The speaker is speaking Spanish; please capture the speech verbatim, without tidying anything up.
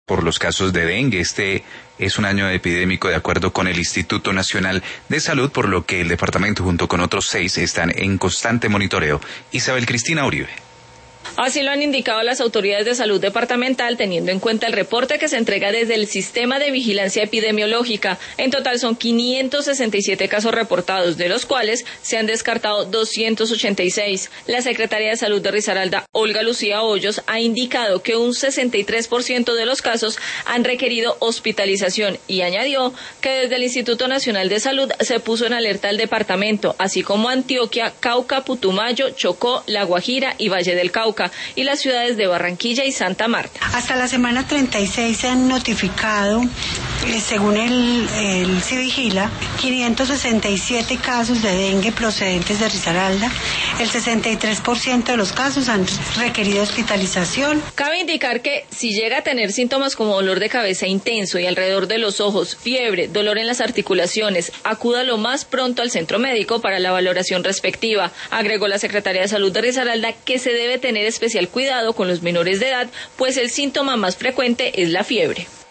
por los casos de dengue. Este es un año epidémico de acuerdo con el Instituto Nacional de Salud, por lo que el departamento junto con otros seis están en constante monitoreo. Isabel Cristina Uribe. Así lo han indicado las autoridades de salud departamental, teniendo en cuenta el reporte que se entrega desde el Sistema de Vigilancia Epidemiológica. En total son quinientos sesenta y siete casos reportados, de los cuales se han descartado doscientos ochenta y seis. La secretaria de Salud de Risaralda, Olga Lucía Hoyos, ha indicado que un sesenta y tres por ciento de los casos han requerido hospitalización y añadió que desde el Instituto Nacional de Salud se puso en alerta al departamento, así como Antioquia, Cauca, Putumayo, Chocó, La Guajira y Valle del Cauca, y las ciudades de Barranquilla y Santa Marta. Hasta la semana treinta y seis se han notificado, eh, según el, el Civigila, quinientos sesenta y siete casos de dengue procedentes de Risaralda. El sesenta y tres por ciento de los casos han requerido hospitalización. Cabe indicar que si llega a tener síntomas como dolor de cabeza intenso y alrededor de los ojos, fiebre, dolor en las articulaciones, acuda lo más pronto al centro médico para la valoración respectiva. Agregó la secretaria de Salud de Risaralda que se debe tener especial cuidado con los menores de edad, pues el síntoma más frecuente es la fiebre.